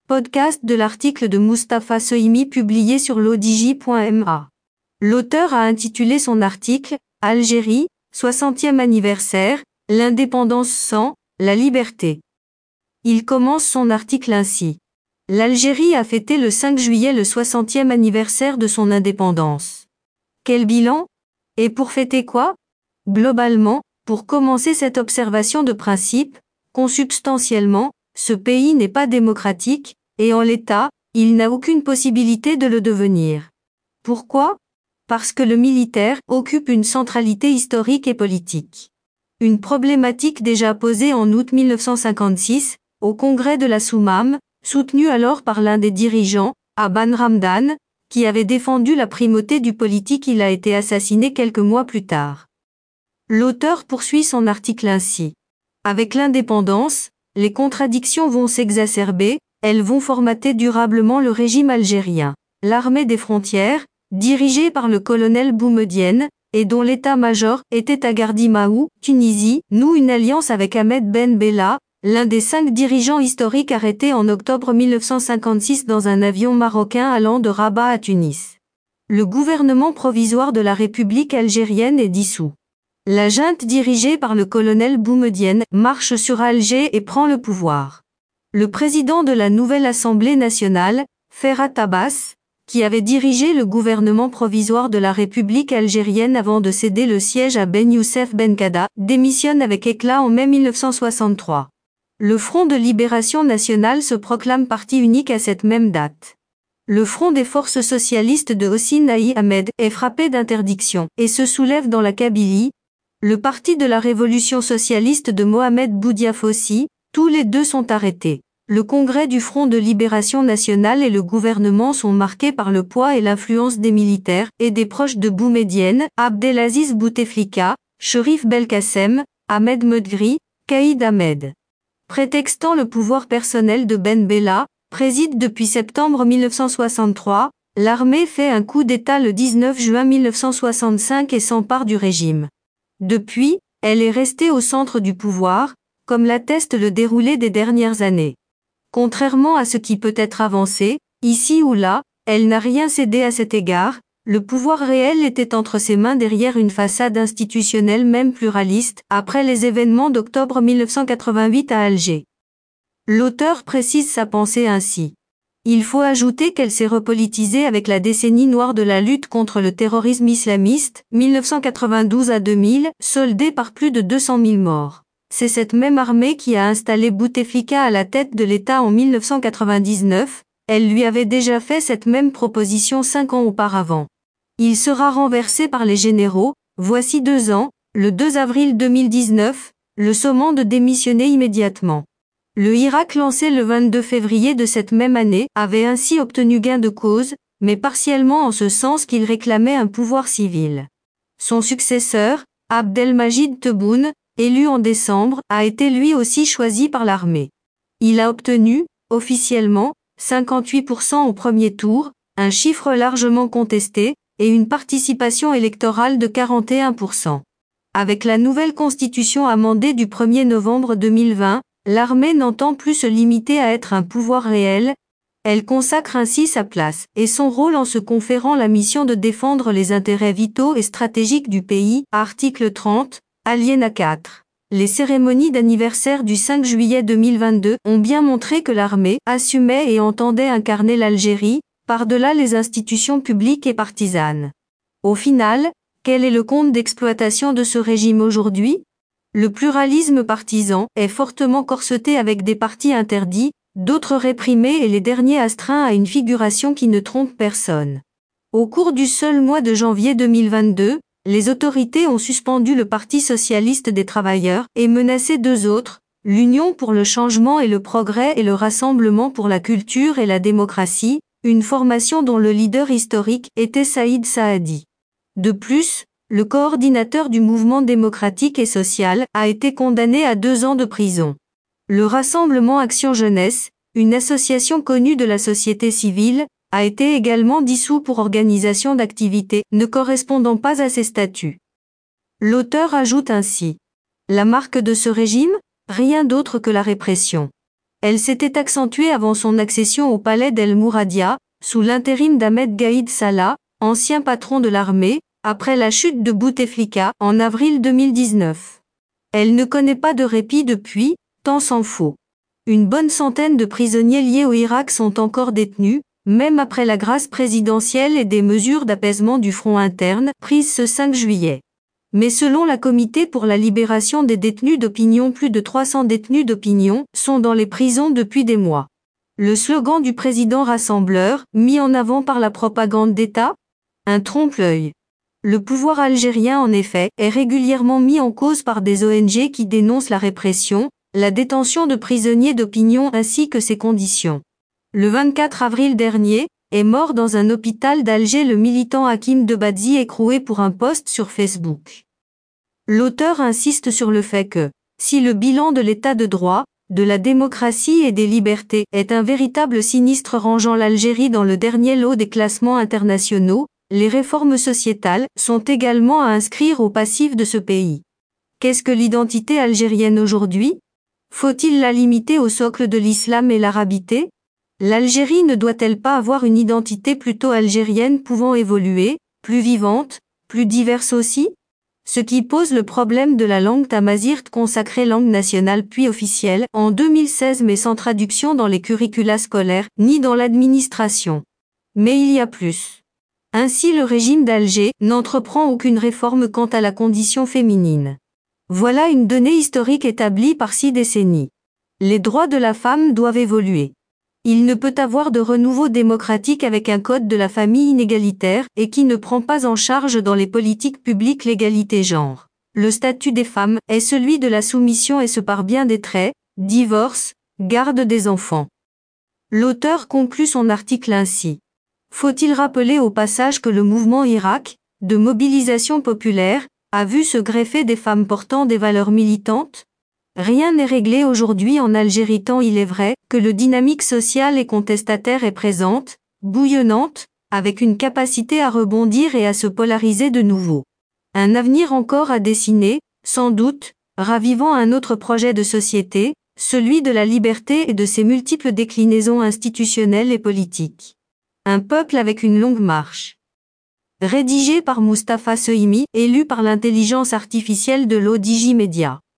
Podcast de l'article de Mustapha Sohimi publié sur l'odj.ma. L'auteur a intitulé son article « Algérie, 60e anniversaire, l'indépendance sans la liberté ». Il commence son article ainsi. L'Algérie a fêté le 5 juillet le 60e anniversaire de son indépendance. Quel bilan? Et pour fêter quoi? Globalement, pour commencer cette observation de principe, consubstantiellement, ce pays n'est pas démocratique, et en l'état, il n'a aucune possibilité de le devenir. Pourquoi? Parce que le militaire occupe une centralité historique et politique. Une problématique déjà posée en août 1956, au congrès de la Soumam, soutenu alors par l'un des dirigeants, Aban Ramdan, qui avait défendu la primauté du politique. Il a été assassiné quelques mois plus tard. L'auteur poursuit son article ainsi. Avec l'indépendance, les contradictions vont s'exacerber, elles vont formater durablement le régime algérien. L'armée des frontières, dirigée par le colonel Boumedienne, et dont l'état-major était à Gardimaou, Tunisie, noue une alliance avec Ahmed Ben Bella, l'un des 5 dirigeants historiques arrêtés en octobre 1956 dans un avion marocain allant de Rabat à Tunis. Le gouvernement provisoire de la République algérienne est dissous. La junte dirigée par le colonel Boumedienne marche sur Alger et prend le pouvoir. Le président de la nouvelle Assemblée nationale, Ferhat Abbas, qui avait dirigé le gouvernement provisoire de la République algérienne avant de céder le siège à Ben Youssef Benkada, démissionne avec éclat en mai 1963. Le Front de libération nationale se proclame parti unique à cette même date. Le Front des forces socialistes de Hosni Naï Ahmed est frappé d'interdiction et se soulève dans la Kabylie. Le Parti de la Révolution socialiste de Mohamed Boudiaf aussi, tous les deux sont arrêtés. Le congrès du Front de libération nationale et le gouvernement sont marqués par le poids et l'influence des militaires et des proches de Boumedienne, Abdelaziz Bouteflika, Cherif Belkacem, Ahmed Medgri, Kaïd Ahmed. Prétextant le pouvoir personnel de Ben Bella, préside depuis septembre 1963, l'armée fait un coup d'État le 19 juin 1965 et s'empare du régime. Depuis, elle est restée au centre du pouvoir, comme l'atteste le déroulé des dernières années. Contrairement à ce qui peut être avancé, ici ou là, elle n'a rien cédé à cet égard, le pouvoir réel était entre ses mains derrière une façade institutionnelle même pluraliste, après les événements d'octobre 1988 à Alger. L'auteur précise sa pensée ainsi. Il faut ajouter qu'elle s'est repolitisée avec la décennie noire de la lutte contre le terrorisme islamiste, 1992 à 2000, soldée par plus de 200 000 morts. C'est cette même armée qui a installé Bouteflika à la tête de l'État en 1999, elle lui avait déjà fait cette même proposition 5 ans auparavant. Il sera renversé par les généraux, voici 2 ans, le 2 avril 2019, le sommant de démissionner immédiatement. Le Irak lancé le 22 février de cette même année avait ainsi obtenu gain de cause, mais partiellement en ce sens qu'il réclamait un pouvoir civil. Son successeur, Abdelmajid Tebboune, élu en décembre, a été lui aussi choisi par l'armée. Il a obtenu, officiellement, 58% au premier tour, un chiffre largement contesté, et une participation électorale de 41%. Avec la nouvelle constitution amendée du 1er novembre 2020, l'armée n'entend plus se limiter à être un pouvoir réel, elle consacre ainsi sa place et son rôle en se conférant la mission de défendre les intérêts vitaux et stratégiques du pays, article 30, alinéa 4. Les cérémonies d'anniversaire du 5 juillet 2022 ont bien montré que l'armée assumait et entendait incarner l'Algérie, par-delà les institutions publiques et partisanes. Au final, quel est le compte d'exploitation de ce régime aujourd'hui? Le pluralisme partisan est fortement corseté avec des partis interdits, d'autres réprimés et les derniers astreints à une figuration qui ne trompe personne. Au cours du seul mois de janvier 2022, les autorités ont suspendu le Parti socialiste des travailleurs et menacé 2 autres, l'Union pour le changement et le progrès et le Rassemblement pour la culture et la démocratie, une formation dont le leader historique était Saïd Saadi. De plus, le coordinateur du mouvement démocratique et social a été condamné à 2 ans de prison. Le Rassemblement Action Jeunesse, une association connue de la société civile, a été également dissous pour organisation d'activités ne correspondant pas à ses statuts. L'auteur ajoute ainsi. La marque de ce régime? Rien d'autre que la répression. Elle s'était accentuée avant son accession au palais d'El Mouradia, sous l'intérim d'Ahmed Gaïd Salah, ancien patron de l'armée, après la chute de Bouteflika en avril 2019. Elle ne connaît pas de répit depuis, tant s'en faut. Une bonne centaine de prisonniers liés au Irak sont encore détenus, même après la grâce présidentielle et des mesures d'apaisement du front interne prises ce 5 juillet. Mais selon la Comité pour la libération des détenus d'opinion, plus de 300 détenus d'opinion sont dans les prisons depuis des mois. Le slogan du président rassembleur, mis en avant par la propagande d'État? Un trompe-l'œil. Le pouvoir algérien, en effet, est régulièrement mis en cause par des ONG qui dénoncent la répression, la détention de prisonniers d'opinion ainsi que ses conditions. Le 24 avril dernier, est mort dans un hôpital d'Alger le militant Hakim Debadzi écroué pour un post sur Facebook. L'auteur insiste sur le fait que, si le bilan de l'état de droit, de la démocratie et des libertés est un véritable sinistre rangeant l'Algérie dans le dernier lot des classements internationaux, les réformes sociétales sont également à inscrire au passif de ce pays. Qu'est-ce que l'identité algérienne aujourd'hui? Faut-il la limiter au socle de l'islam et l'arabité? L'Algérie ne doit-elle pas avoir une identité plutôt algérienne pouvant évoluer, plus vivante, plus diverse aussi? Ce qui pose le problème de la langue tamazight consacrée langue nationale puis officielle en 2016 mais sans traduction dans les curricula scolaires ni dans l'administration. Mais il y a plus. Ainsi le régime d'Alger n'entreprend aucune réforme quant à la condition féminine. Voilà une donnée historique établie par 6 décennies. Les droits de la femme doivent évoluer. Il ne peut avoir de renouveau démocratique avec un code de la famille inégalitaire et qui ne prend pas en charge dans les politiques publiques l'égalité genre. Le statut des femmes est celui de la soumission et ce par bien des traits, divorce, garde des enfants. L'auteur conclut son article ainsi. Faut-il rappeler au passage que le mouvement Irak, de mobilisation populaire, a vu se greffer des femmes portant des valeurs militantes? Rien n'est réglé aujourd'hui en Algérie tant il est vrai que le dynamique social et contestataire est présente, bouillonnante, avec une capacité à rebondir et à se polariser de nouveau. Un avenir encore à dessiner, sans doute, ravivant un autre projet de société, celui de la liberté et de ses multiples déclinaisons institutionnelles et politiques. Un peuple avec une longue marche. Rédigé par Mustapha Sohimi et lu par l'intelligence artificielle de l'ODJ Media.